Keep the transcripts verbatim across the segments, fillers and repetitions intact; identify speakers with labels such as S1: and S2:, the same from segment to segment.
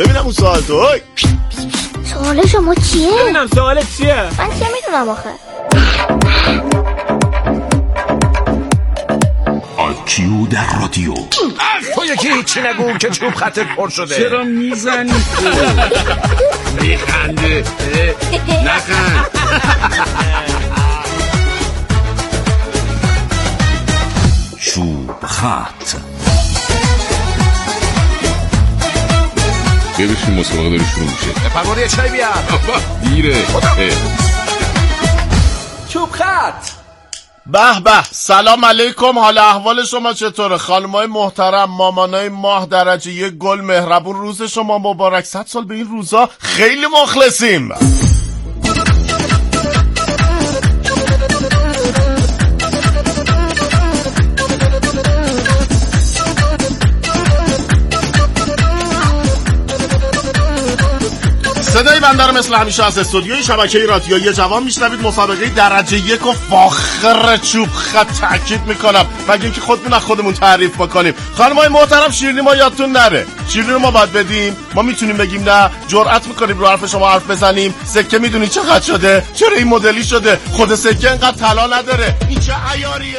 S1: ببینم اون سوال تو.
S2: سوال شما چیه؟
S3: ببینم سوالت چیه؟
S2: من چه میدونم آخه؟
S4: آیکیو در رادیو.
S5: تو یکی هیچی نگو که چوب خطت پر شده.
S4: چرا میزنی تو؟
S5: میخنده نخند.
S4: چوب خط.
S6: بیا بشین مسابقه داره شروع میشه.
S5: پروانه چای بیار.
S6: دیره.
S5: چوب خط.
S1: به به، سلام علیکم. حال احوال شما چطوره؟ خانمای محترم، مامانای ماه درجه یک گل مهربون، روز شما مبارک. صد سال به این روزا. خیلی مخلصیم. صدای بنده رو مثل همیشه از استودیوی شبکه رادیویی جوان میشنوید. مسابقه درجه یک و فاخر چوب خط تاکید میکنم، مگه اینکه خودمون از خودمون تعریف بکنیم. خانمای محترم، شیرینی ما یادتون نره. شیرینی رو ما باید بدیم. ما میتونیم بگیم نه؟ جرأت میکنیم رو حرف شما حرف بزنیم؟ سکه میدونی چقدر شده؟ چرا این مدلی شده؟ خود سکه انقدر طلا نداره. این چه عیاریه؟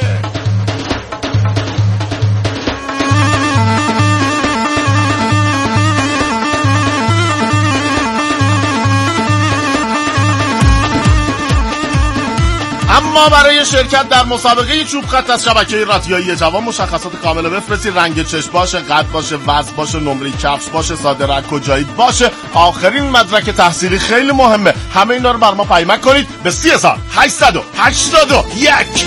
S1: اما برای شرکت در مسابقه چوب خط از شبکه رادیویی جوان مشخصات کامل بفرستید. رنگ چشم باشه، قد باشه، وزن باشه، نمره کفش باشه، صادرات کجایی باشه، آخرین مدرک تحصیلی خیلی مهمه. همه اینا رو بر ما پیمک کنید به سی هزار هشتصد و هشتاد و یک.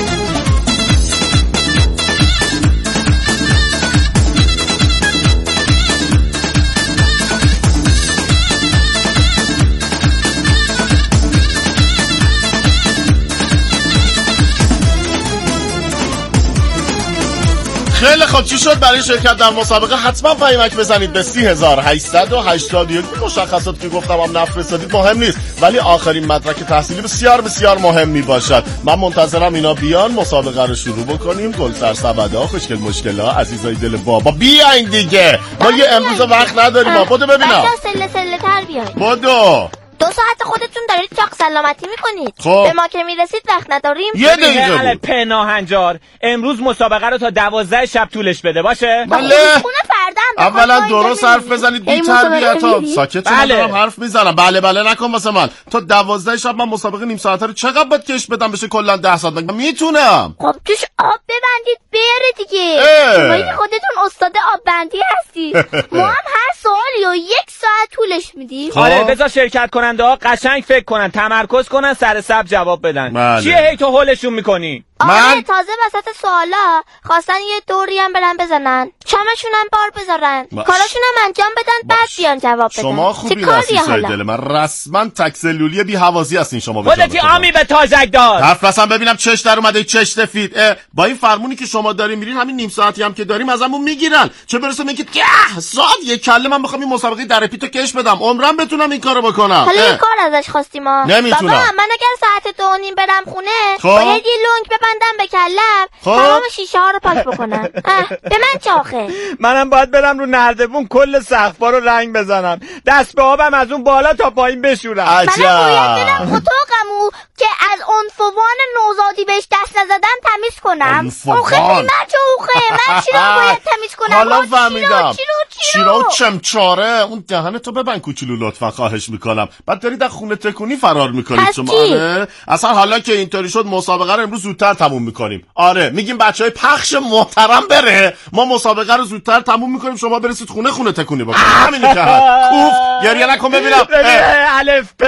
S1: خیلی خوب، چی شد؟ برای شرکت در مسابقه حتما پیمک بزنید به سی هزار هشتصد و هشتاد و یک. مشخصات که گفتم هم نفرستادید مهم نیست، ولی آخرین مدرک تحصیلی بسیار بسیار مهم می باشد. من منتظرم اینا بیان، مسابقه رو شروع بکنیم. گلتر سبدا، خوشگل مشکلا، عزیزای دل بابا بیاین دیگه. ما یه امروز وقت نداریم. ما بودو ببینم.
S2: بچه‌ها سله سله تر بیاین.
S1: بودو.
S2: دو ساعت خودتون دارید چاق سلامتی میکنید.
S1: خب.
S2: به ما که میرسید وقت نداریم.
S1: یه دقیقه
S3: بود. پناهنجار امروز مسابقه رو تا دوازده شب طولش بده باشه؟
S1: بله.
S2: خونه فردم.
S1: اولا درست حرف بزنید، بی تربیت ها. ساکت شما.
S3: بله.
S1: دارم حرف میزنم. بله بله نکن واسه من. تا دوازده شب من مسابقه نیم ساعته رو چقدر باید کش بدم بشه کلا ده ساعت؟ من میتونم.
S2: خب توش آب ببندید بره دیگه. شما خودتون استاد آب بندی هستی. ما هم هر سوالی رو یک ساعت طولش میدیم.
S3: آره بذار شرکت کننده ها قشنگ فکر کنن، تمرکز کنن، سر سب جواب بدن.
S1: بله.
S3: چیه هی تو هولشون میکنی؟
S2: آره
S1: من
S2: تازه وسط سوالا خواستن یه دوری هم برن بزنن، چمشون هم بار بذارن،
S1: باش.
S2: کاراشون هم انجام بدن، بعد بیان جواب بدن.
S1: شما خوبی نسیسای دل من. رسما تکسلولی بی حوازی هستین شما. به
S3: خودتی آمی به تاجک دار.
S1: حرف بزن ببینم چش در اومده. چش سفید. با این فرمونی که شما دارین میرین، همین نیم ساعتی هم که داریم ازمون میگیرن. چه برسه میگه ده ساعت یک کله من میخوام این مسابقه در پیتو کش بدم، عمرم بتونم این کارو بکنم.
S2: حالا این کار ازش خواستیم ما.
S1: نمیتونم.
S2: بابا من اگر ساعت دو نیم برم خونه،
S1: خب؟
S2: باید یه لنگ ببندم به کلم،
S1: خب؟
S2: تمام شیشه ها رو پاک بکنم. به من چه آخه؟
S3: منم باید برم رو نردبون کل سقفا رو رنگ بزنم، دست به آبم از اون بالا تا پایین بشورم.
S1: عجب.
S2: منم باید برم اتاقمو که از عنفوان نوزادی بهش دست نزدم تمیز کنم. اوخه من چه اوخه؟ من چی رو باید تمیز کنم؟
S1: حالا فهمیدم.
S2: چی رو چی رو
S1: چی رو چمچاره. اون دهن تو ببند کوچولو لطفا، خواهش میکنم. بعد دارید از خونه تکونی فرار میکنید شما. آره اصلا حالا که اینطوری شد مسابقه رو امروز زودتر تموم میکنیم. آره میگیم بچهای پخش محترم بره، ما مسابقه رو زودتر تموم میکنیم، شما برسید خونه خونه تکونی بکنید. همینی که هست. کوف گریه نکن ببینم.
S3: الف ب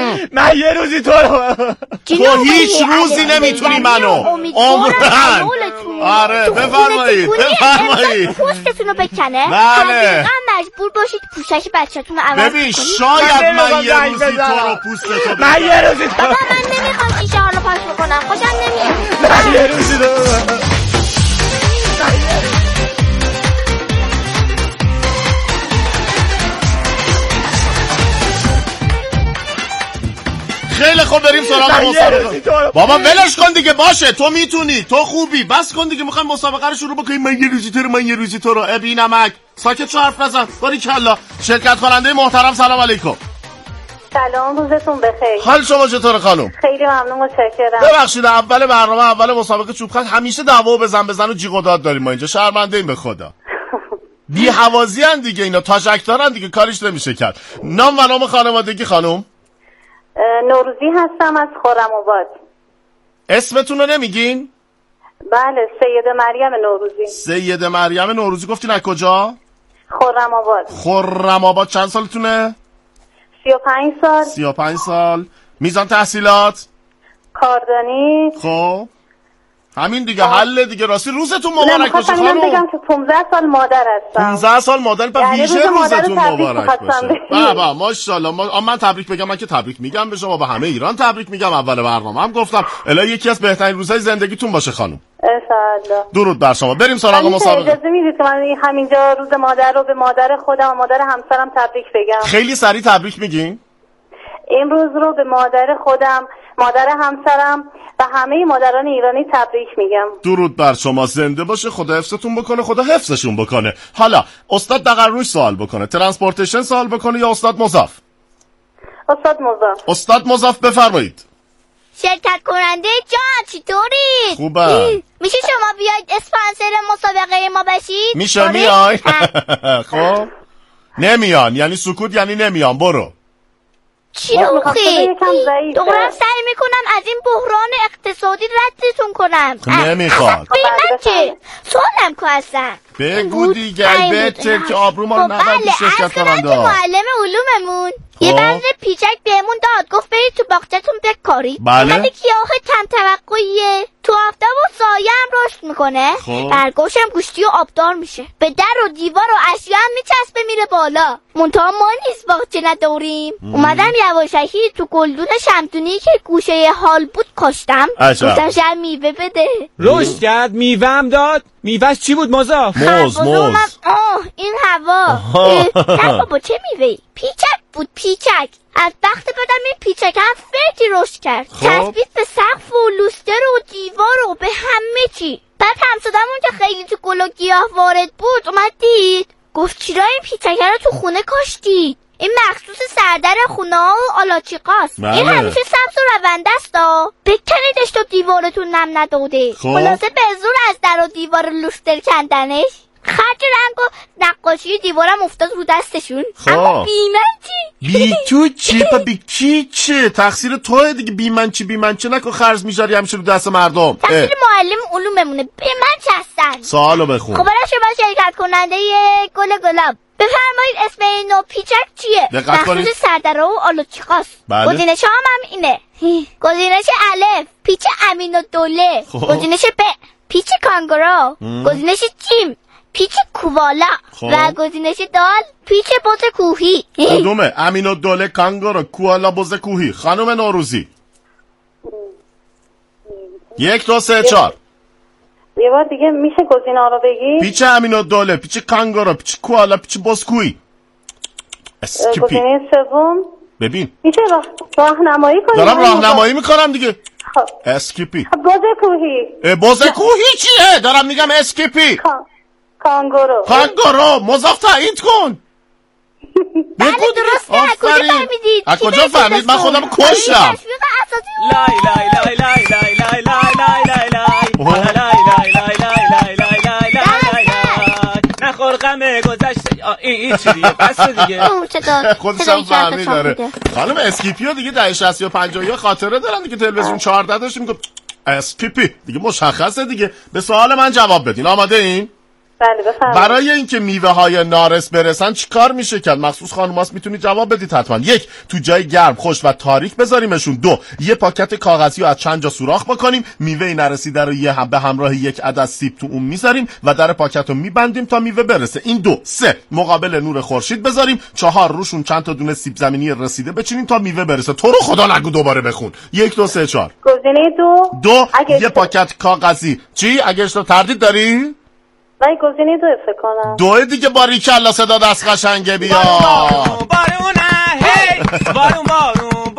S3: من یه روزی تو رو
S1: تو هیچ روزی نمیتونی منو عمرن. آره بفرمایید بفرمایید.
S2: پوستتون رو بکنه.
S1: بله.
S2: مجبور باشید پوشش بچه‌تون رو عوض
S1: ببین
S2: کنید.
S1: شاید من یه روزی تو رو پوستتو بکنم.
S3: من یه روزی
S2: بابا من نمیخوام شیشه ها رو پاک بکنم، خوشم نمیاد.
S3: من یه روزی تو
S1: خیلی خب بریم سراغ مسابقه. بابا ولش کن دیگه، باشه تو میتونی، تو خوبی، بس کن دیگه. میخوایم مسابقه رو شروع بکنیم. من یه روزی تو رو من یه روزی تو رو ابی نمک ساکت شو، حرف نزن. باریکلا. شرکت کننده محترم سلام علیکم.
S7: سلام، روزتون بخیر.
S1: حال شما چطوره خانم؟
S7: خیلی ممنون، متشکرم.
S1: ببخشید اول برنامه، اول مسابقه چوب خط همیشه دعوا بزن بزن و جیغ و داد داریم ما اینجا. شرمنده این به خدا. بی حوازی ان دیگه اینا، تاجک دارن دیگه، کاریش نمیشه کرد. نام و نام خانوادگی خانم؟
S7: نوروزی هستم از خرم‌آباد.
S1: اسمتون رو نمیگین؟
S7: بله، سید مریم نوروزی.
S1: سید مریم نوروزی. گفتین از کجا؟
S7: خرم‌آباد.
S1: خرم‌آباد. چند سالتونه؟
S7: سی و پنج سال.
S1: سی و پنج سال. میزان تحصیلات؟
S7: کاردانی.
S1: خب همین دیگه حل دیگه. راستی روزتون مبارک باشه خانم.
S7: نمیخواستم بگم که پانزده سال مادر هستم.
S1: پانزده سال مادر. پس
S7: یعنی
S1: ویژه
S7: روز
S1: روزتون مبارک باشه.
S7: بابا
S1: بابا ماشاءالله. ما من تبریک بگم، من که تبریک میگم به شما، به همه ایران تبریک میگم. اول برنامه هم گفتم الا یکی از بهترین روزهای زندگیتون باشه خانم.
S7: ان شاءالله.
S1: درود بر شما. بریم سراغ مسابقه.
S7: اجازه میدید که من همینجا روز مادر رو به مادر خودم و مادر همسرم تبریک بگم؟
S1: خیلی سریع تبریک میگین؟
S7: امروز رو به مادر خودم، مادر همسرم و همه مادران ایرانی تبریک میگم.
S1: درود بر شما. زنده باشه. خدا حفظتون بکنه، خدا حفظشون بکنه. حالا استاد دقروش سوال بکنه، ترانسپورتیشن سوال بکنه یا استاد مضاف؟
S7: استاد مضاف.
S1: استاد مضاف بفرمایید.
S2: شرکت کننده جان چطورید؟
S1: خوبه.
S2: میشه شما بیاید اسپانسر مسابقه ما بشید؟
S1: میشه میای؟ خب نمیان یعنی سکوت، یعنی نمیان. برو.
S2: چیروخی دورم سعی میکنم از این بحران اقتصادی ردتون کنم.
S1: نمیخواد.
S2: به من چه؟ سوالم که هستم
S1: بگو دیگه بهتر که آبرو ما رو نبرد شرکت کننده.
S2: بله، معلم علوممون یه بند پیچک بهمون داد، گفت برید تو باغچه‌تون بکارید.
S1: بله.
S2: ولی گیاه کم توقعیه، تو آفتاب و سایه هم رشد میکنه. برگاشم گوشتی و آبدار میشه، به در و دیوار و اشیا هم میچسبه میره بالا. منتها ما نیست باغچه نداریم. اومدم یواشکی تو گلدون شمدونی که گوشه حال بود کاشتم. گفتم شاید میوه بده.
S3: رشد کرد، میوه هم داد. میوهش چی بود مزاف؟
S1: موز موز.
S2: آه این هوا. نه بابا چه میوهی؟ پیچک بود، پیچک. از وقت بعدم این پیچک هم فردی رشد کرد. تثبیت به سقف و لوستر و دیوار و به همه چی. بعد همسادمون که خیلی تو گل و گیاه وارد بود اومد دید، گفت چرا این پیچک رو تو خونه کاشتید؟ این مخصوص سردر خونه ها و آلاچیقاست.
S1: بله.
S2: این همیشه سبز و رونده است ها. بکنیدش تو دیوارتون نم نداده. خلاصه به زور از در و دیوار لوستر کندنش. خرج رنگ و نقاشی دیوارم افتاد رو دستشون. اما بی من چی؟
S1: بی تو چی؟ پا بی کی چه؟ تقصیر توه دیگه. بی من چی بی من چه نکن خرج میذاری همیشه رو دست مردم.
S2: تقصیر معلم علوممونه. به من چه هستن؟
S1: سوالو بخون.
S2: خب برای شما شرکت کننده گل گلاب بفرمایید اسم این نوع پیچک چیه؟ مخصوص سردره و آلوچیقاست.
S1: بله.
S2: گزینش هم هم اینه. گزینش الف پیچ امین الدوله. گزینش ب پیچ کانگورو. گزینش جیم پیچ کووالا.
S1: خوب.
S2: و گزینش دال پیچ بز کوهی.
S1: کدومه؟ امین الدوله، کانگورو، کووالا، بز کوهی. خانم نوروزی یک دو سه چهار.
S7: یه بار دیگه میشه گزینه‌ها رو بگی؟
S1: پیچ امین الدوله، پیچ کانگورو، پیچ کووالا، پیچ بز کوهی. اسکیپی.
S7: گزینه سوم
S1: ببین
S7: میشه راه راهنمایی کنی؟
S1: دارم راهنمایی میکنم دیگه. اسکیپی.
S7: بز کوهی.
S1: بز کوهی چیه؟ دارم میگم اسکیپی.
S7: کانگورو.
S1: کانگورو. مضاف تعیین کن.
S2: بله درسته. از کجا فهمیدید؟
S1: از کجا فهمید؟ من خودم کشتم.
S3: لای لای لای لای لای لای لای لای لای لای لای لای لای لای لای لای لای نخور غم گذشته. این چیه؟ بس دیگه.
S1: خودش هم فهمی داره. خانم اسکیپیو دیگه دهه شصت و پنجاه خاطره دارن دیگه. تلویزیون چهارده داشتیم میگفت اسکیپی دیگه. مشخصه دیگه. به سوال من جواب بدین. آماده این؟
S7: بله بفرمایید.
S1: برای اینکه میوه های نارس برسن چیکار میشه کرد؟ مخصوص خانوماست میتونید جواب بدید حتما. یک، تو جای گرم خشک و تاریک بذاریمشون. دو، یه پاکت کاغذی رو از چند جا سوراخ بکنیم، میوه نرسیده رو یه هم به همراه یک عدد سیب تو اون میذاریم و در پاکت رو میبندیم تا میوه برسه. این دو. سه، مقابل نور خورشید بذاریم. چهار، روشون چند تا دونه سیب زمینی رسیده بچینیم تا میوه برسه. تو رو خدا نگو دوباره بخون. یک دو سه چهار.
S7: گزینه دو.
S1: دو، یه پاکت کاغذی. چی؟ اگه تو تردید داری؟
S7: ولی گزینه دو فکر کنم.
S1: دو دیگه. باریکلا صدا دست قشنگه بیا.
S3: بارونه هی بارون بارون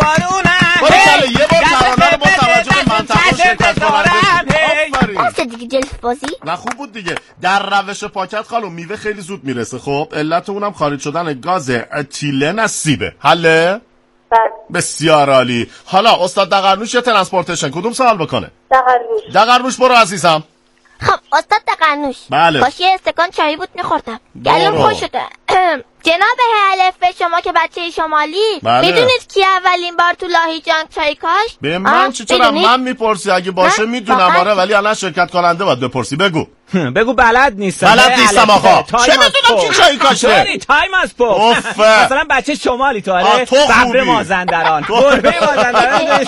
S3: بارونم
S1: برو کله یه بار ترانه رو با توجه به منطقه شرکت کننده.
S2: بسه دیگه جلف بازی.
S1: نه خوب بود دیگه. در روش پاکت خانم میوه خیلی زود میرسه. خب علت اونم خارج شدن گاز اتیلن از سیبه. حله؟
S7: بله.
S1: بسیار عالی. حالا استاد دقرنوش یا ترانسپورتیشن کدوم سوال بکنه؟
S7: دقرنوش.
S1: دقرنوش برو عزیزم.
S2: خب استاد دقرنوش.
S1: بله.
S2: باشه یه استکان چایی بود میخوردم.
S1: برو.
S2: گلوم خوش شده. جناب الف به شما که بچه شمالی
S1: بله.
S2: میدونید کی اولین بار تو لاهیجان چای کاشت؟
S1: به من چی چرا من میپرسی؟ اگه باشه میدونم آره، ولی الان شرکت کننده باید بپرسی. بگو
S3: بگو بلد نیستم.
S1: بلد نیستم آقا. چه میدونم کی چای کاشته؟
S3: چوری تایم از پو. مثلا بچه شمالی تو آره. ببر مازندران. گربه مازندران.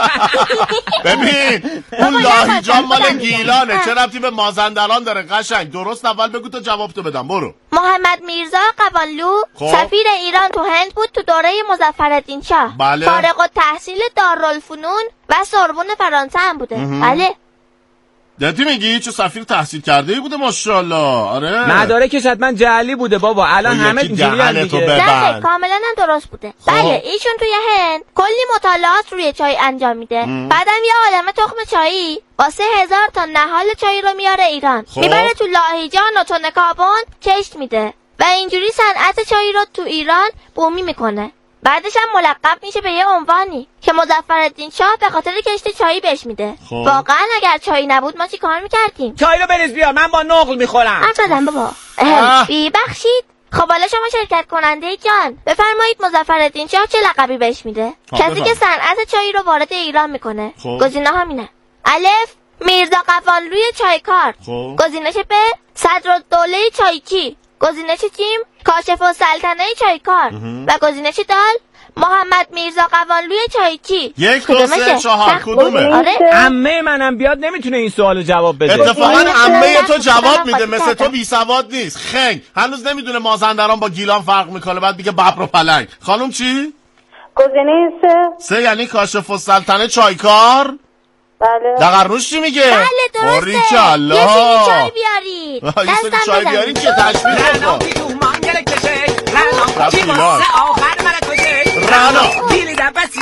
S1: ببین اون لاهیجان مال گیلانه. چه ربطی به مازندران داره؟ قشنگ درست اول بگو تا جواب تو بدم. برو.
S2: محمد میرزا قوانلو سفیر ایران تو هند بود تو دوره مظفرالدین شاه.
S1: بله.
S2: فارغ التحصیل دارالفنون و سوربن فرانسه هم بوده. بله.
S1: جدی میگی چه سفیر تحصیل کرده ای بوده ماشاءالله. آره
S3: مدارکش حتما جعلی بوده بابا. الان همه اینجوریه دیگه.
S2: نه کاملا هم درست بوده. بله ایشون توی هند کلی مطالعات روی چای انجام میده. بعدم یه عالمه تخم چایی واسه هزار تا نهال چای رو میاره ایران. میبره تو لاهیجان و تنکابون کشت میده و اینجوری صنعت چای رو تو ایران بومی میکنه. بعدش هم ملقب میشه به یه عنوانی که مظفرالدین شاه به خاطر کشت چایی بهش میده. واقعا اگر چایی نبود ما چی کار میکردیم؟
S3: چای رو بریز بیار من با نقل میخورم.
S2: اصلا بابا بی بخشید. خب حالا شما شرکت کننده جان بفرمایید مظفرالدین شاه چه لقبی بهش میده؟ کسی که صنعت چای رو وارد ایران میکنه. گزینه همینه. الف میرزا قوانلوی چایکار. گزینش ب صدرالدوله چایچی. گزینش جیم کاشف السلطنه چایکار. و گزینش دال محمد میرزا قوانلوی چایچی.
S1: یک دو سه چهار کدومه؟
S2: آره
S3: عمه منم بیاد نمیتونه این سوالو جواب بده.
S1: اتفاقا عمه تو جواب میده مثل تو بی سواد نیست. خنگ هنوز نمیدونه مازندران با گیلان فرق میکنه بعد میگه ببر و پلنگ. خانم چی؟
S7: گزینه سه.
S1: سه یعنی کاشف السلطنه چایکار.
S7: بله.
S1: دقرنوش چی میگه؟
S2: بله درسته.
S1: باریکالله.
S2: یه سینی چای بیارید.
S1: یه سینی چای بیارید چه تشبیه
S3: رنا
S1: بکن.
S3: کی تو مانگل کشه رنا کی واسه آخر مرا کشه
S1: رنا
S3: دیلی دبسی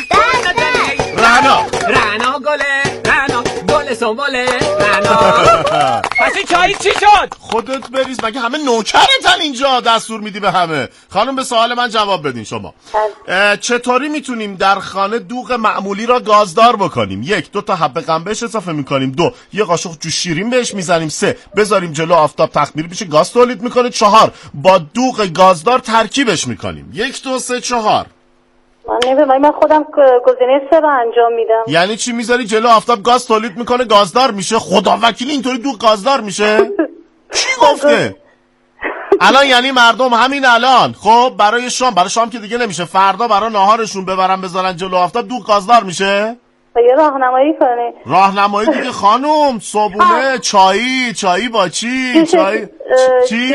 S1: رنا
S3: رنا گله رنا گل سنبله رنا. پس این چای چی شد؟
S1: خودت بریز مگه همه نوکرتن اینجا دستور میدی به همه. خانم به سوال من جواب بدین شما. چطوری میتونیم در خانه دوغ معمولی را گازدار بکنیم؟ یک دو تا حب قند بهش اضافه میکنیم. دو یه قاشق جوش شیرین بهش میزنیم. سه بذاریم جلو آفتاب تخمیر بشه گاز تولید میکنه. چهار با دوغ گازدار ترکیبش میکنیم. یک دو سه چهار.
S7: من نمیدونم من خودم گزینه سه رو انجام میدم.
S1: یعنی چی میذاری جلو آفتاب گاز تولید میکنه گازدار میشه؟ خدا وکیلی اینطوری دوغ گازدار میشه؟ چی گفته؟ الان یعنی مردم همین الان خب برای شام برای شام که دیگه نمیشه فردا برای ناهارشون ببرن بذارن جلو آفتاب دوغ گازدار میشه؟
S7: یه راهنمایی کنه.
S1: راهنمایی دیگه خانم. صبحونه چایی چایی با چی؟ چای چی؟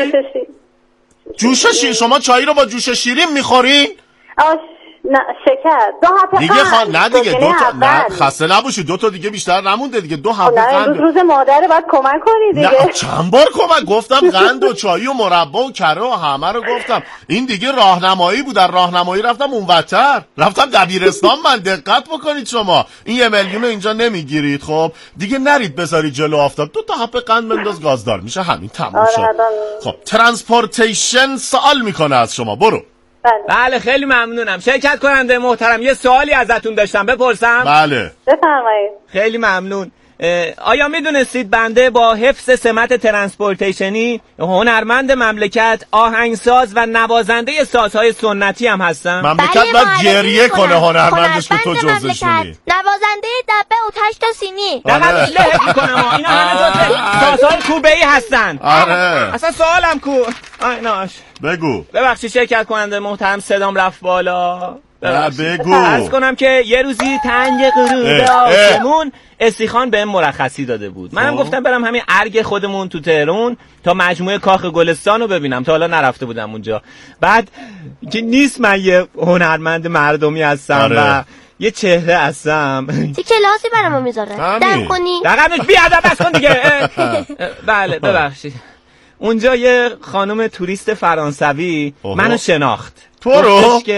S1: جوش شیرین. شما چایی رو با جوش شیرین میخورین؟
S7: آش نه شکر دو حب
S1: دیگه خان نه دیگه دو تا نه خسته نباشی دو تا دیگه بیشتر نمونده دیگه دو حب
S7: قند. روز روز مادره باید کمک کنی دیگه.
S1: نه چند بار کمک گفتم قند و چای و مربا و کره و همه رو گفتم. این دیگه راهنمایی بود. در راهنمایی رفتم اونورتر رفتم دبیرستان. من دقت بکنید شما این یه میلیون رو اینجا نمیگیرید. خب دیگه نرید بذارید جلو آفتاب. دو تا حب قند بنداز گازدار میشه همین تموم شد. خب ترانسپورتیشن سوال میکنه از شما. برو.
S3: بله خیلی ممنونم. شرکت کننده محترم یه سوالی ازتون داشتم بپرسم؟
S1: بله
S7: بفرمایید.
S3: خیلی ممنون. آیا میدونستید بنده با حفظ سمت ترانسپورتیشنی هنرمند مملکت آهنگساز و نوازنده سازهای سنتی هم هستم؟
S1: مملکت باید گریه کنه هنرمندش که تو جزشونی.
S2: نوازنده دبه و تشت و سینی.
S3: دقیقا له میکنم اینا همه سازهای کوبه‌ای هستن.
S1: آره
S3: اصلا سوالم کو آیناش
S1: بگو.
S3: ببخشید شرکت کننده محترم صدام رفت بالا.
S1: بگو.
S3: عرض کنم که یه روزی تنگ غروب آسمون استیخان بهم مرخصی داده بود. منم گفتم برم همین ارگ خودمون تو تهران تا مجموعه کاخ گلستان رو ببینم. تا حالا نرفته بودم اونجا. بعد که نیست من یه هنرمند مردمی هستم آره. و یه چهره هستم.
S2: چه کلاسی برامو میذاره؟ دم کنی؟
S3: دقیقاً بیادب بس کن دیگه. بله ببخشید. اونجا یه خانم توریست فرانسوی منو شناخت.
S1: تو رو؟
S3: که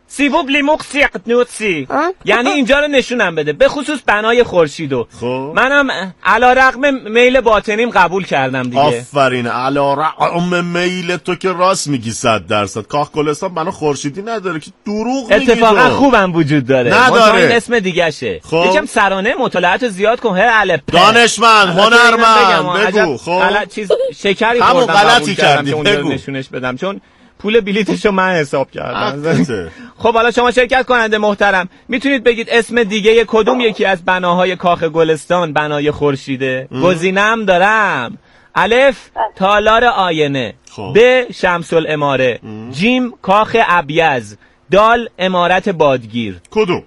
S3: سیبوب لیموق سیقنوتسی، یعنی اینجا رو نشونم بده، به خصوص بنای خورشیدو.
S1: خب
S3: منم علی رغم میل باطنیم قبول کردم دیگه.
S1: آفرین، علی رغم میل تو که راست میگی صد درصد. کاخ گلستان بنا خورشیدی نداره که دروغ میگی.
S3: اتفاقا خوبم وجود داره،
S1: نداره.
S3: این اسم دیگه شه.
S1: خب
S3: یکم سرانه مطالعاتو زیاد کن. هر الف
S1: دانشمند، هنرمند، بگو. خب
S3: غلط چیز شکری
S1: همون
S3: خوردم،
S1: غلطی کردی،
S3: بگو. نشونش بدم چون پول بلیتشو من حساب کردم. خب حالا شما شرکت کننده محترم میتونید بگید اسم دیگه کدوم یکی از بناهای کاخ گلستان بنای خورشیده؟ گزینم دارم: الف تالار آینه، ب شمس العماره، جیم کاخ ابیض، دال عمارت بادگیر.
S1: کدوم؟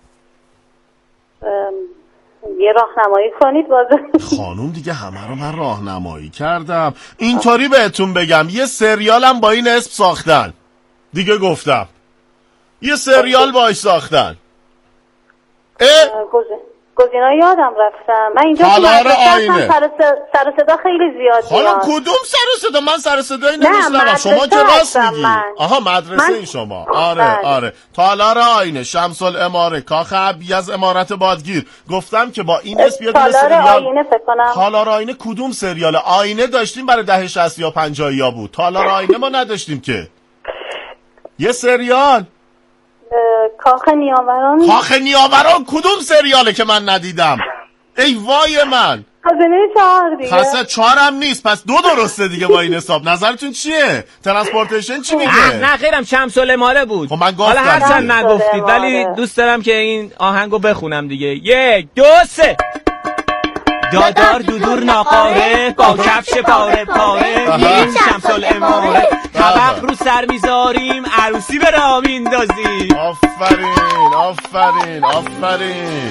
S7: یه راهنمایی کنید بازم.
S1: خانوم دیگه همه رو من راهنمایی کردم. اینطوری بهتون بگم یه سریالم با این اسم ساختن. دیگه گفتم یه سریال باش ساختن. اه
S7: گزینه‌ها یادم رفتم. من اینجا
S1: تالار آینه.
S7: سر سر صدا خیلی زیاد.
S1: خانم کدوم سر صدا؟ من سر صدایی نمیشنوم. شما که راست میگی. آها مدرسه این شما. آره آره. تالار آینه، شمس العماره، کاخ ابیض، عمارت بادگیر. گفتم که با این اسم بیاد
S7: سریال. تالار آینه فکر کنم.
S1: تالار آینه کدوم سریال؟ آینه داشتیم برای دهه شصت یا پنجاه یا بود. تالار آینه ما نداشتیم که. یه سریال
S7: کاخ نیاوران.
S1: کاخ نیاوران کدوم سریاله که من ندیدم؟ ای وای من.
S7: خزینه چهار دیگه.
S1: خاصه چهارم نیست، پس دو درسته دیگه با این حساب. نظرتون چیه؟ ترانسپورتیشن چی میگه؟
S3: نه خیرم شمس العماره بود.
S1: خب من گفتم
S3: حالا هرچند نگفتید ولی دوست دارم که این آهنگو بخونم دیگه. یک دو سه. دادار دودور ناقاره با کفش پاره پاره این شمس العماره، طبق رو سر میذاریم عروسی به راه میندازیم.
S1: آفرین آفرین آفرین.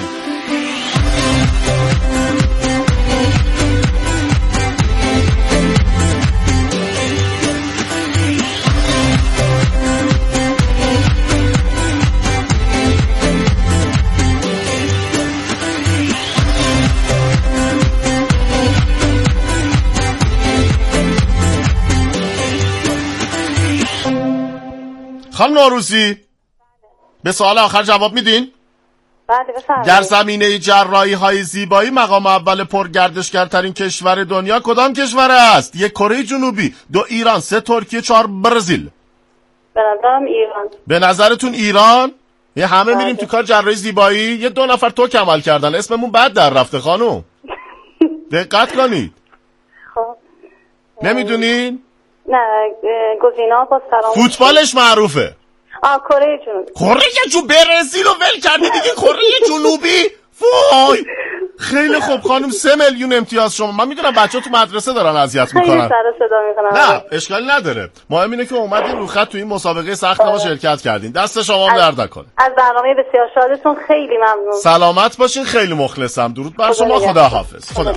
S1: خانم نوروزی به سوال آخر جواب میدین؟
S7: بله بفرمایید.
S1: در زمینه جراحی های زیبایی مقام اول پرگردشگرترین کشور دنیا کدام کشور است؟ یک کره جنوبی، دو ایران، سه ترکیه، چهار برزیل.
S7: به نظرم ایران.
S1: به نظرتون ایران؟ یه همه بله. میریم تو کار جراحی زیبایی، یه دو نفر تو کمال کردن، اسممون بد در رفته خانم. دقت کنید.
S7: خب
S1: نمیدونین؟
S7: نه گزینه‌ها با سلام.
S1: فوتبالش معروفه.
S7: آ کره جنوبی.
S1: کره جنوبی برزیل رو ول کردی دیگه. کره جنوبی وای. خیلی خوب خانم، سه میلیون امتیاز شما. من میدونم بچه‌ها تو مدرسه دارن اذیت میکنن.
S7: خیلی سر صدا میکنن.
S1: نه اشکالی نداره. مهم اینه که اومدین رو خط تو این مسابقه سخت ما شرکت کردین. دست شما هم درد نکنه.
S7: از برنامه بسیار شادتون خیلی ممنون.
S1: سلامت باشین، خیلی مخلصم. درود بر شما. خداحافظ. خدا.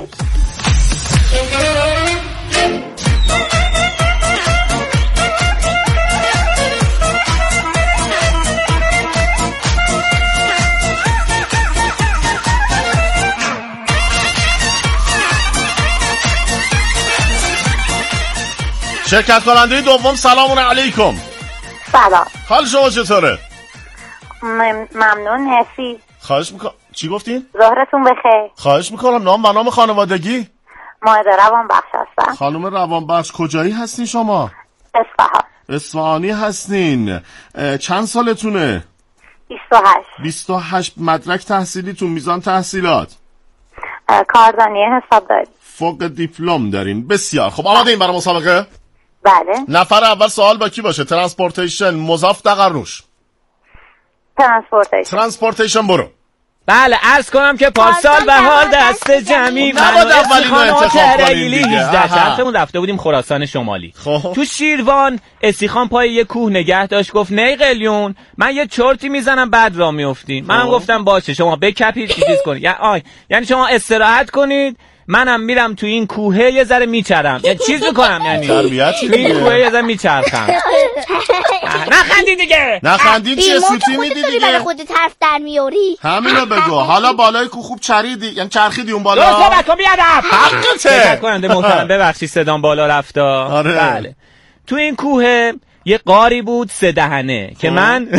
S1: شرکت کننده دوم سلام علیکم.
S7: سلام.
S1: حال شما چطوره؟
S7: ممنون مرسی.
S1: خواهش میکنم. چی گفتین؟
S7: ظهرتون بخیر.
S1: خواهش میکنم. نام و نام خانوادگی؟
S7: ماهده روانبخش هستم.
S1: خانم روانبخش کجایی هستین شما؟
S7: اصفهان.
S1: اصفهانی هستین. چند سالتونه؟
S7: بیست و هشت.
S1: بیست و هشت. مدرک تحصیلیتون، میزان تحصیلات؟
S7: کاردانی حسابداری.
S1: فوق دیپلم دارین. بسیار خب. آماده این برای مسابقه؟
S7: بله.
S1: نفر اول سوال با کی باشه؟ ترانسپورتیشن مضاف دقرنوش.
S7: ترانسپورتیشن.
S1: ترانسپورتیشن برو.
S3: بله عرض کنم که پارسال به حال دست جمعی من و استیخان هترگیلی هجده چندتمون رفته بودیم خراسان شمالی.
S1: خواه.
S3: تو شیروان استیخان پای یه کوه نگه داشت، گفت نی قلیون من یه چرتی میزنم بعد را میافتین. منم گفتم باشه شما بکپید چیز کنید. یعنی آی یعنی شما استراحت کنید، منم میرم تو این کوه یه ذره میچرم، یه چیز میکنم، یعنی تو این کوه یه ذره میچرخم. نخندی دیگه.
S1: نخندی چیه؟ سوتی میدی دیگه.
S2: برای خودت حرف در میاری.
S1: همینو بگو. حالا بالای کوه خوب چریدی، یعنی چرخیدی اون بالا.
S3: درست صحبت کن بیادب.
S1: حقته.
S3: کننده محترم ببخشید صدام بالا رفتا.
S1: آره.
S3: بله. تو این کوه یه غاری بود سه دهنه که من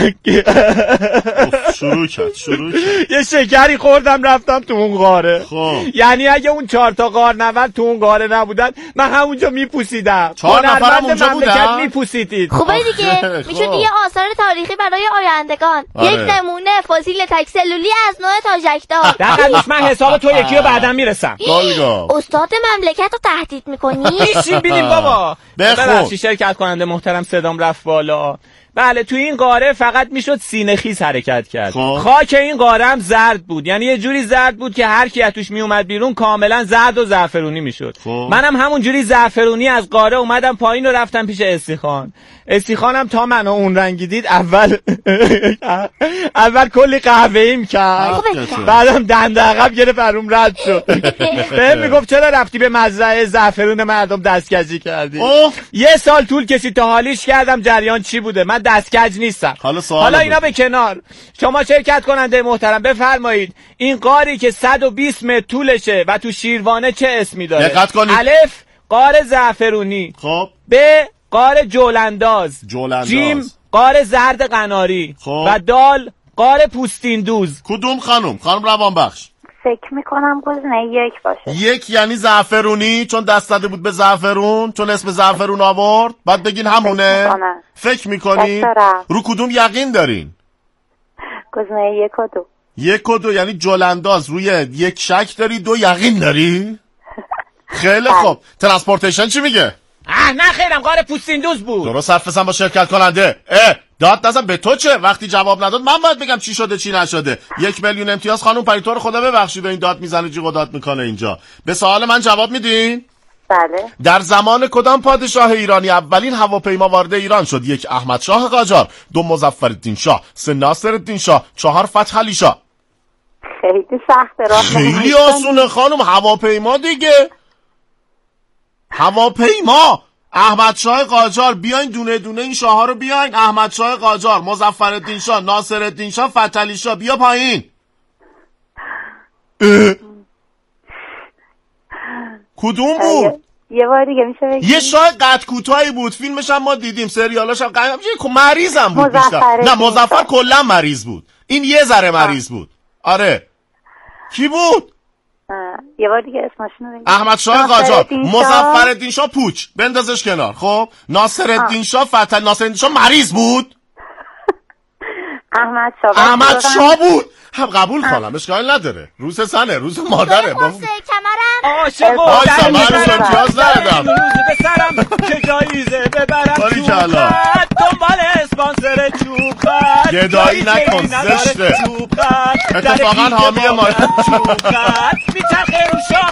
S1: شروع کرد شروع کرد
S3: یه شکری خوردم رفتم تو اون غاره.
S1: خب
S3: یعنی اگه اون چهار تا غار نورد تو اون غاره نبودن من همونجا میپوسیدم.
S1: چهار نفرم اونجا بودن
S3: میپوسیدید.
S2: خوبه دیگه میشد یه آثار تاریخی برای آیندگان.
S1: آره.
S2: یک نمونه فسیل تک سلولی از نوع تاژکدار.
S3: دقیقاً. من حساب تو یکی رو بعداً میرسم.
S1: گالگا
S2: استاد مملکت رو تهدید میکنی؟
S3: چی بینیم بابا؟
S1: بخون.
S3: ببخشید شرکت کننده محترم صدام رفت بالا. بله تو این قاره فقط میشد سینه خیز حرکت کرد.
S1: خب.
S3: خاک این قاره هم زرد بود، یعنی یه جوری زرد بود که هر کی از توش میومد بیرون کاملا زرد و زعفرونی میشد.
S1: خب.
S3: منم همون جوری زعفرونی از قاره اومدم پایین و رفتم پیش استیخان. استیخانم تا منو اون رنگی دید اول اول کلی قهوه‌ایم کرد، بعدم دنده عقب گرفت برام رد شد. بهم میگفت چرا رفتی به مزرعه زعفرون مردم دستکجی کردی؟
S1: اوه.
S3: یه سال طول کشید تا حالیش کردم جریان چی بوده. من دستکج نیستم.
S1: حالا سوال
S3: حالا اینا
S1: بود.
S3: به کنار. شما شرکت کننده محترم بفرمایید این غاری که صد و بیست متر طولشه و تو شیروانه چه اسمی داره؟
S1: دقت کنید.
S3: الف غار زعفرونی،
S1: خب
S3: ب غار جولانداز،
S1: جولانداز.
S3: جیم غار زرد قناری
S1: خب.
S3: و دال غار پوستین دوز.
S1: کدوم خانم؟ خانم روانبخش.
S7: فکر میکنم گزینه یک باشه.
S1: یک یعنی زعفرونی چون دست داده بود به زعفرون، چون اسم زعفرون آورد. بعد بگین همونه.
S7: فکر میکنم.
S1: فکر میکنی؟
S7: دست دارم.
S1: رو کدوم یقین دارین؟
S7: گزینه یک و دو. یک
S1: و دو یعنی جولانداز روی یک شک داری، دو یقین داری؟ خیلی خوب. ترانسپورتیشن چی میگه؟
S3: اه نه خیرم غار پوستین دوز بود.
S1: درست حرف بزن با شرکت کننده. اه داد نزن به تو چه؟ وقتی جواب نداد من باید بگم چی شده چی نشده. یک میلیون امتیاز خانم پریتور خدا ببخشید این داد میزنه جیغ و داد میکنه اینجا. به سوال من جواب میدین؟
S7: بله.
S1: در زمان کدام پادشاه ایرانی اولین هواپیما وارد ایران شد؟ یک احمد شاه قاجار، دو مظفرالدین شاه، سه ناصرالدین شاه، چهار فتح علی شاه.
S7: خیلی سخته راه.
S1: خیلی آسونه خانم، هواپیما دیگه. هواپیما احمد شاه قاجار. بیاین دونه دونه این شاه ها رو بیاین. احمد شاه قاجار، مظفرالدین شاه، ناصرالدین شاه، فتح علی شاه. بیا پایین. کدوم بود؟
S7: یه بار دیگه میشه بگید؟
S1: یه شاه قد کوتاهی بود، فیلمش هم ما دیدیم، سریالاش هم قد مریضم بود بیشتر. نه مظفر کلا مریض بود، این یه ذره مریض بود. آره کی بود؟
S7: یه بار دیگه اسمشون رو بگید.
S1: احمد شاه قاجار، مظفرالدین شاه پوچ بندازش کنار. خب ناصرالدین شاه فتح. ناصرالدین شاه مریض بود.
S7: احمد شاه
S1: احمد شاه بود. هم قبول کنم اشکال نداره، روز سنه روز مادره.
S2: خسته کمرم
S3: عاشق و
S1: وایسا من روز امتیاز ندادم.
S3: به سرم که جایزه ببرم
S1: باری
S3: چوب
S1: کلا.
S3: خط دنبال اسپانسر چوب خط
S1: گدایی
S3: جایی
S1: نکن،
S3: که نداره
S1: زشته.
S3: چوب خط
S1: اتفاقاً
S3: در
S1: حامی
S3: پیش
S1: ما.
S3: چوب خط میچرخه رو شاخ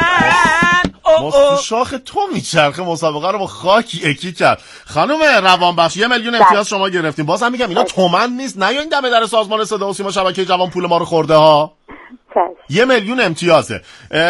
S3: من. او او.
S1: مصف شاخ تو میچرخه مسابقه رو با خاک یکی کرد. خانم روانبخش یه میلیون امتیاز شما گرفتیم. باز هم میگم اینا تومن نیست، نه این دم در سازمان صدا و سیما شبکه جوان پول ما رو خورده ها. یه میلیون امتیازه.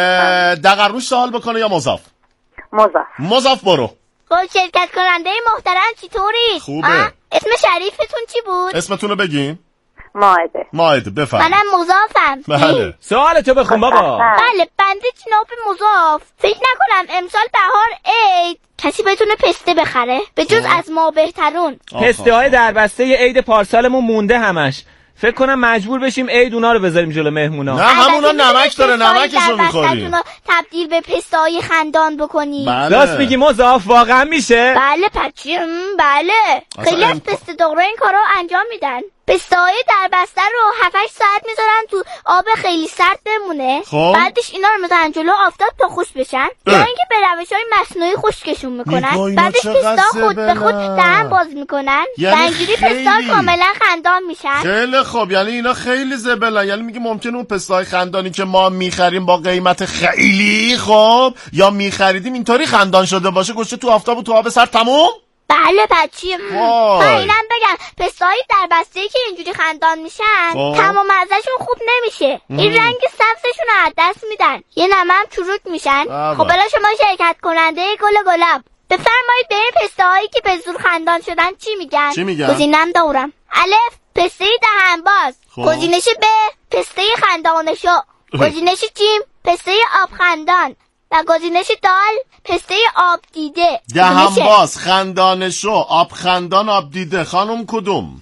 S1: دقروش سوال بکنه یا مضاف؟
S7: مضاف.
S1: مضاف برو.
S2: خب شرکت کننده محترم چطوری؟
S1: خوبه.
S2: اسم شریفتون چی بود؟
S1: اسمتون رو بگین.
S7: ماعده.
S1: ماعده بفرمایید.
S2: منم مضافم.
S1: بله.
S3: سوالتو بخون بابا.
S2: بله بنده جناب مضاف فکر نکنم امسال بهار عید کسی بتونه پسته بخره به جز از ما بهترون.
S3: پسته های در بسته عید پارسالمون مونده همش. فکر کنم مجبور بشیم عید اونا رو بذاریم جلو مهمونا.
S1: نه همونا نمک داره، نمکشو میخوریم.
S2: تبدیل به پسته‌های خندان بکنی.
S1: بله.
S3: راست میگی مضاف واقعا میشه؟
S2: بله پچیم بله. خیلی از پسته دغرا این کارو انجام میدن. پسته‌های در بسته رو هفت هشت ساعت میذارن تو آب خیلی سرد بمونه.
S1: خب.
S2: بعدش اینا رو میذارن جلو آفتاب تا خشک بشن. یا اینکه به روش‌های مصنوعی خشکشون میکنن. بعدش پستا خود به خود دهن باز میکنن.
S1: یعنی
S2: اینجوری پستا کاملا خندان میشن.
S1: خیلی خوب، یعنی اینا خیلی زبلن. یعنی میگه ممکنه اون پسته‌های خندانی که ما میخریم با قیمت خیلی خب یا میخریدیم اینطوری خندان شده باشه گوشه تو آفتاب و تو آب سرد تموم؟
S2: بله بچیم.
S1: وای.
S2: اینم بگم پسته‌های در بسته‌ای که اینجوری خندان میشن تمام ازشون خوب نمیشه. این رنگ سبزشون رو از دست میدن، یه نمه هم چروک میشن. خب بلا شما شرکت کننده گل گلاب بفرمایید به این پسته‌هایی که به زور خندان شدن چی میگن؟
S1: چی میگن؟
S2: گزینم دورم. الف پسته دهن باز. گزینش ب پسته خندانشو. گزینش جیم پسته آب خندان. و گزینش دال پسته آب دیده.
S1: دهم باز، خندان شو، آب خندان، آب دیده. خانم کدوم؟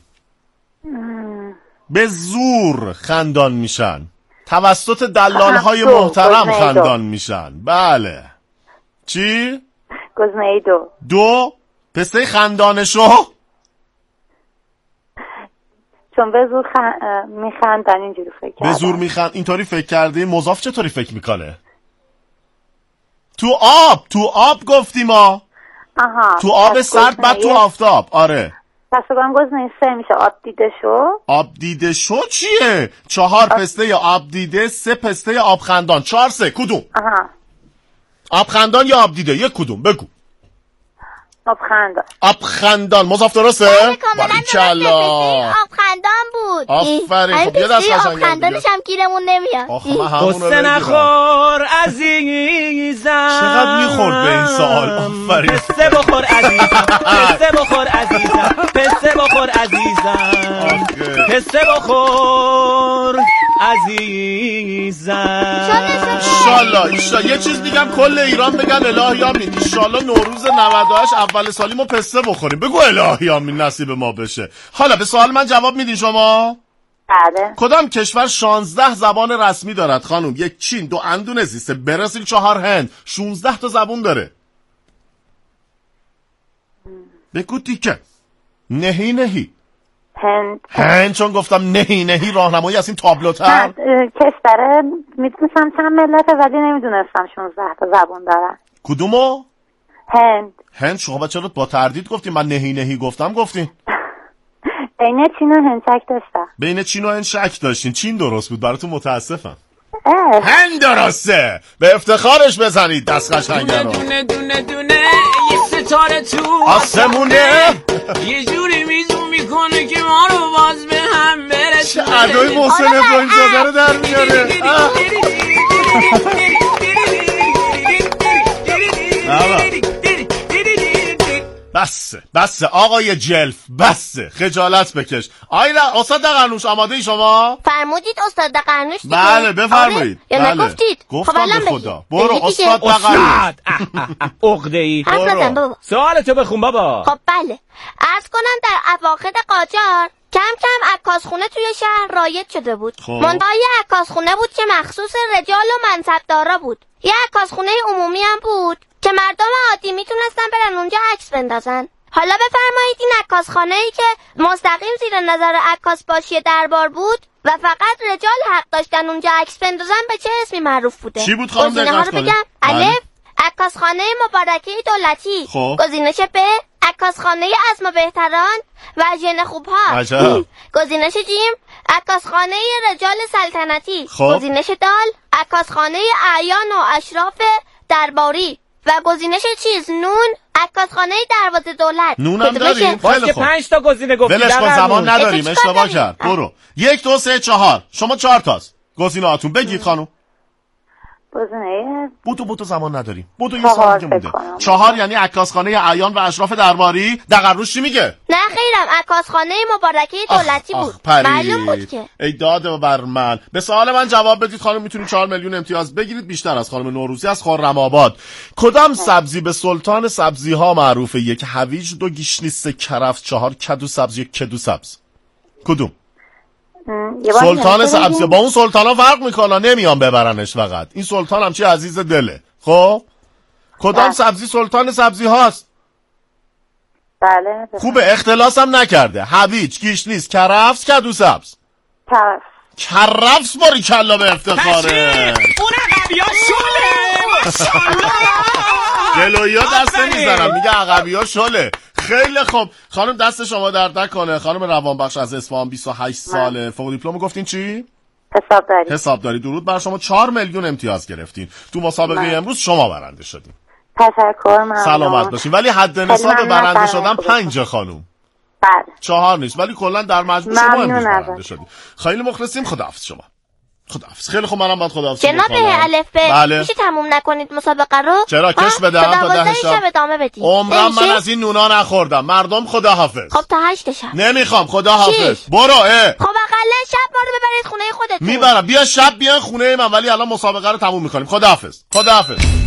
S1: به زور خندان میشن، توسط دلال‌های محترم خندان میشن. بله. چی؟
S7: گزینه دو.
S1: دو پسته خندان شو،
S7: چون به زور خ... میخندن اینجوری فکر کردم.
S1: به زور میخند اینطوری فکر کردی؟ مضاف چطوری فکر میکنه؟ تو آب، تو آب گفتیم ما.
S7: آها.
S1: تو آب سرد بعد تو آفتاب. آره.
S7: پس بگم گزینه سه میشه آب دیده شو.
S1: آب دیده شو چیه؟ چهار پسته یا آب دیده، سه پسته یا آب خندان. چهار سه کدوم؟
S7: آها.
S1: آب خندان یا آب دیده؟ یک کدوم بگو.
S7: آب خندان.
S1: آب خندان مضاف درسته؟
S2: باریکلا. آب خندان بود.
S1: آفرین. خب یه دست قشنگ
S2: آب خندانش هم گیرمون نمیاد.
S1: آخه من همون رو
S3: قصه نخور عزیزم.
S1: چقدر میخورد به این سوال. آفرین.
S3: پسته بخور عزیزم، پسته بخور عزیزم، پسته بخور عزیزم، پسته بخور عزیزم.
S1: انشالله انشالله. یه چیز میگم کل ایران بگن الهی آمین. انشالله نوروز نود و هشت اول سالیمو پسته بخوریم. بگو الهی آمین نصیب ما بشه. حالا به سوال من جواب میدین شما؟
S7: بله.
S1: کدام کشور شانزده زبان رسمی دارد خانم؟ یک چین، دو اندونزی، سه برزیل، چهار هند. شانزده تا زبان داره. بگو دیگه. نهی نهی.
S7: هند.
S1: هند چون گفتم نهی نهی راهنمایی از این تابلوتر.
S7: کشور میدونستم چند ملته ولی نمیدونستم شانزده تا زبان دارن.
S1: کدومو؟
S7: هند.
S1: هند. شما چرا با تردید گفتیم؟ من نهی نهی گفتم گفتین.
S7: بین چین و هند شک داشتم.
S1: بین چین و هند شک داشتین. چین درست بود. براتون متاسفم. هند درسته. به افتخارش بزنید دست قشنگه رو.
S5: دونه دونه دونه یه ستاره تو
S1: آسمونه
S5: یه جوری میزون میکنه که ما رو باز به هم برسونه.
S1: چه ادای محسن ابراهیم زاده رو در میاره. بسه بسه آقای جلف، بسه. خجالت بکش. آیلا استاد دقرنوش آماده ای شما؟
S2: فرمودید استاد دقرنوش دیگه.
S1: بله بفرمایید.
S2: یا
S1: بله.
S2: نگفتید؟
S1: گفتم به خدا. برو استاد دقرنوش.
S3: استاد عقده‌ای.
S2: برو.
S3: سوالتو بخون بابا.
S2: خب بله. عرض کنم در اواخر قاجار کم کم عکاسخونه توی شهر رایج شده بود.
S1: خب.
S2: منتها یه عکاسخونه بود که مخصوص رجال و منصبدارا بود. یه عکاسخونه عمومی هم بود که مردم عادی میتونستن برن اونجا عکس بندازن. حالا بفرمایید این عکاسخانه‌ای که مستقیم زیر نظر عکاس باشی دربار بود و فقط رجال حق داشتن اونجا عکس بندازن به چه اسمی معروف بوده؟
S1: چی بود خانم
S2: گزینه‌ها رو بگم. الف عکاسخانه مبارکه دولتی.
S1: خب.
S2: گزینش ب عکاسخانه عزم بهتران و ژن خوبها.
S1: عجب.
S2: گزینش جیم عکاسخانه رجال سلطنتی.
S1: خب.
S2: گزینش دال عکاسخانه اعیان و اشراف درباری و گزینش چیز نون عکاسخانه دروازه دولت.
S1: نونم داریم؟
S3: خیلی خوب. پنج تا گزینه گفتی.
S1: ولش کن زمان نداریم.
S2: اشتباه
S1: اشتباه کرد. برو. یک دو سه چهار. شما چهار تاست. گزینه هاتون بگید خانم.
S7: گزینه
S1: بودو بودو زمان نداریم. بودو یه سال دیگه مونده. چهار یعنی عکاسخانه اعیان و اشراف درباری. دقرنوش چی میگه؟
S2: نه خیرم عکاسخانه مبارکه دولتی
S1: آخ
S2: بود.
S1: آخ
S2: معلوم بود که.
S1: ای داد بر من. به سوال من جواب بدید خانم. میتونید چهار میلیون امتیاز بگیرید بیشتر از خانم نوروزی از خرم آباد. کدام سبزی به سلطان سبزی ها معروفه؟ یک هویج، دو گیشنیز، سه کرفس، چهار کدو سبز، یک کدو سبز. کدوم؟ سلطان سبزی. با اون سلطان ها فرق میکنه. نمیان ببرنش فقط. این سلطان هم چی عزیز دله. خب کدام سبزی سلطان سبزی هاست؟
S7: بله.
S1: خوبه اختلاس هم نکرده. هویج، گیشنیز، کرفس، کدو سبز.
S7: کرفس.
S1: کرفس باری کلا به افتخاره.
S5: اون عقبی ها شله.
S1: جلویی ها دست نمیزنم. میگه عقبی ها شله. خیلی خوب خانم دست شما درد نکنه. خانم روانبخش از اصفهان بیست و هشت ساله. فوق دیپلم گفتین چی؟
S7: حسابداری.
S1: حسابداری. درود بر شما. چهار میلیون امتیاز گرفتین. تو مسابقه من. امروز شما برنده شدین.
S7: تشکر ممنون.
S1: سلامت باشین. ولی حد نصاب برنده شدن پنج خانم.
S7: بله.
S1: چهار نیست ولی کلا در مجموع شما امروز برنده شدید. خیلی مخلصیم. خداحافظ شما. خداحافظ. خیلی خوب منم باید خداحافظ
S2: جناب الف ب
S1: بله.
S2: میشه تموم نکنید مسابقه رو؟
S1: چرا کش بدم تا ده شب
S2: ادامه بدید.
S1: عمرم من از این نونا نخوردم. مردم خداحافظ.
S2: خب تا هشت شب.
S1: نمیخوام. خداحافظ. برو. اه.
S2: خب اقلا شب ما رو ببرید خونه خودتون.
S1: میبرم. بیا شب بیان خونه من ولی الان مسابقه رو تموم میکنیم. خداحافظ. خداحافظ.